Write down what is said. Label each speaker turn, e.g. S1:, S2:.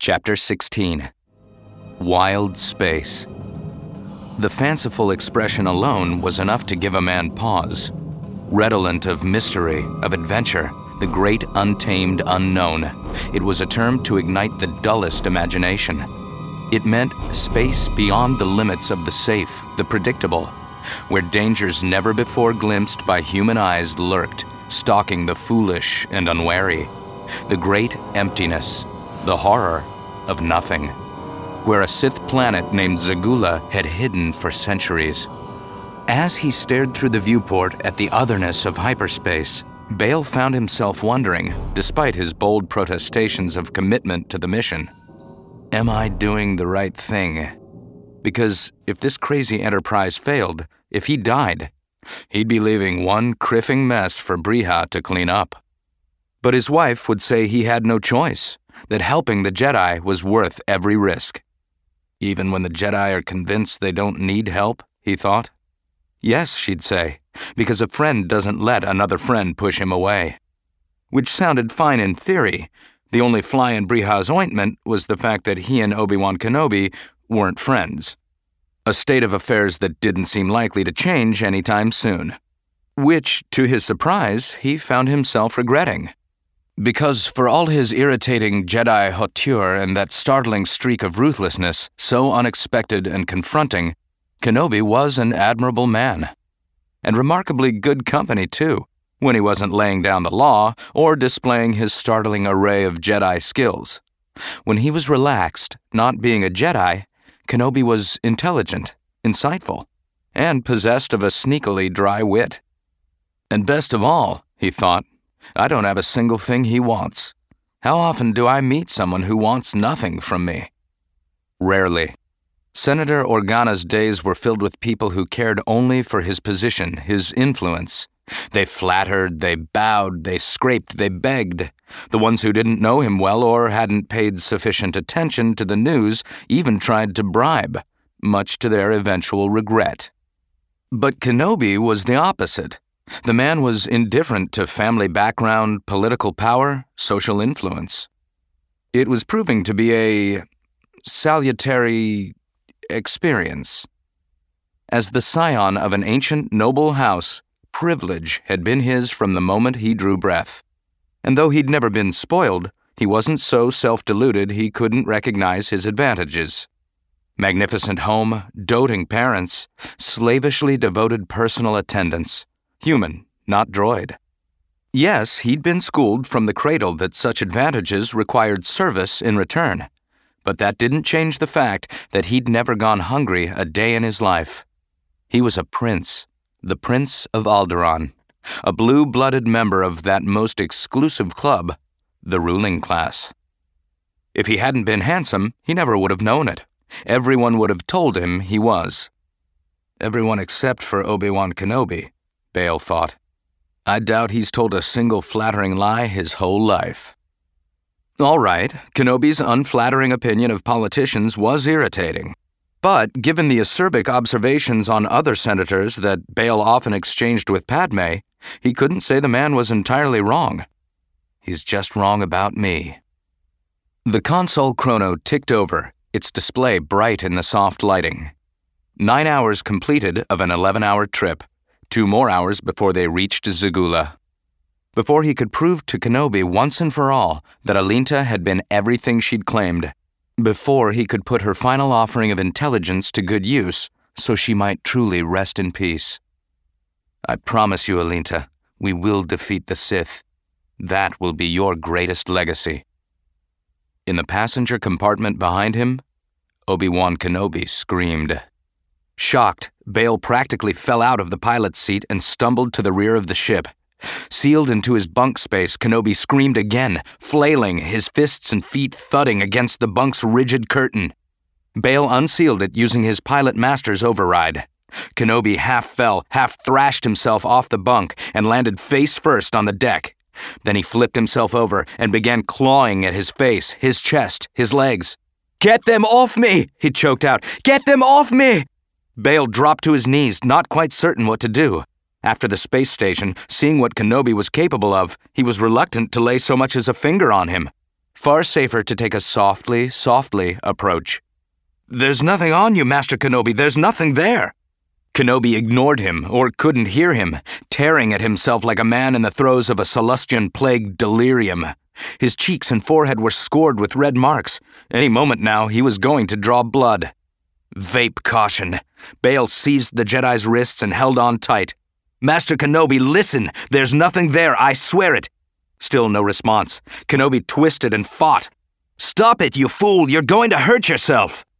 S1: Chapter 16. Wild Space. The fanciful expression alone was enough to give a man pause. Redolent of mystery, of adventure, the great untamed unknown, it was a term to ignite the dullest imagination. It meant space beyond the limits of the safe, the predictable, where dangers never before glimpsed by human eyes lurked, stalking the foolish and unwary. The great emptiness, the horror of nothing, where a Sith planet named Zagula had hidden for centuries. As he stared through the viewport at the otherness of hyperspace, Bail found himself wondering, despite his bold protestations of commitment to the mission, am I doing the right thing? Because if this crazy enterprise failed, if he died, he'd be leaving one criffing mess for Brija to clean up. But his wife would say he had no choice, that helping the Jedi was worth every risk. Even when the Jedi are convinced they don't need help, he thought. Yes, she'd say, because a friend doesn't let another friend push him away. Which sounded fine in theory. The only fly in Brija's ointment was the fact that he and Obi-Wan Kenobi weren't friends. A state of affairs that didn't seem likely to change anytime soon. Which, to his surprise, he found himself regretting. Because for all his irritating Jedi hauteur and that startling streak of ruthlessness, so unexpected and confronting, Kenobi was an admirable man. And remarkably good company, too, when he wasn't laying down the law or displaying his startling array of Jedi skills. When he was relaxed, not being a Jedi, Kenobi was intelligent, insightful, and possessed of a sneakily dry wit. And best of all, he thought, I don't have a single thing he wants. How often do I meet someone who wants nothing from me? Rarely. Senator Organa's days were filled with people who cared only for his position, his influence. They flattered, they bowed, they scraped, they begged. The ones who didn't know him well or hadn't paid sufficient attention to the news even tried to bribe, much to their eventual regret. But Kenobi was the opposite. The man was indifferent to family background, political power, social influence. It was proving to be a salutary experience. As the scion of an ancient noble house, privilege had been his from the moment he drew breath. And though he'd never been spoiled, he wasn't so self-deluded he couldn't recognize his advantages. Magnificent home, doting parents, slavishly devoted personal attendants. Human, not droid. Yes, he'd been schooled from the cradle that such advantages required service in return, but that didn't change the fact that he'd never gone hungry a day in his life. He was a prince, the Prince of Alderaan, a blue-blooded member of that most exclusive club, the ruling class. If he hadn't been handsome, he never would have known it. Everyone would have told him he was. Everyone except for Obi-Wan Kenobi, Bail thought. I doubt he's told a single flattering lie his whole life. All right, Kenobi's unflattering opinion of politicians was irritating. But given the acerbic observations on other senators that Bail often exchanged with Padme, he couldn't say the man was entirely wrong. He's just wrong about me. The console chrono ticked over, its display bright in the soft lighting. 9 hours completed of an 11-hour trip. 2 more hours before they reached Zagula. Before he could prove to Kenobi once and for all that Alinta had been everything she'd claimed. Before he could put her final offering of intelligence to good use so she might truly rest in peace. I promise you, Alinta, we will defeat the Sith. That will be your greatest legacy. In the passenger compartment behind him, Obi-Wan Kenobi screamed. Shocked, Bail practically fell out of the pilot's seat and stumbled to the rear of the ship. Sealed into his bunk space, Kenobi screamed again, flailing, his fists and feet thudding against the bunk's rigid curtain. Bail unsealed it using his pilot master's override. Kenobi half fell, half thrashed himself off the bunk and landed face first on the deck. Then he flipped himself over and began clawing at his face, his chest, his legs. Get them off me, he choked out. Get them off me! Bail dropped to his knees, not quite certain what to do. After the space station, seeing what Kenobi was capable of, he was reluctant to lay so much as a finger on him. Far safer to take a softly approach. "There's nothing on you, Master Kenobi. There's nothing there." Kenobi ignored him, or couldn't hear him, tearing at himself like a man in the throes of a Celestian-plagued delirium. His cheeks and forehead were scored with red marks. Any moment now, he was going to draw blood. Vape caution. Bail seized the Jedi's wrists and held on tight. "Master Kenobi, listen! There's nothing there, I swear it!" Still no response. Kenobi twisted and fought. "Stop it, you fool! You're going to hurt yourself!"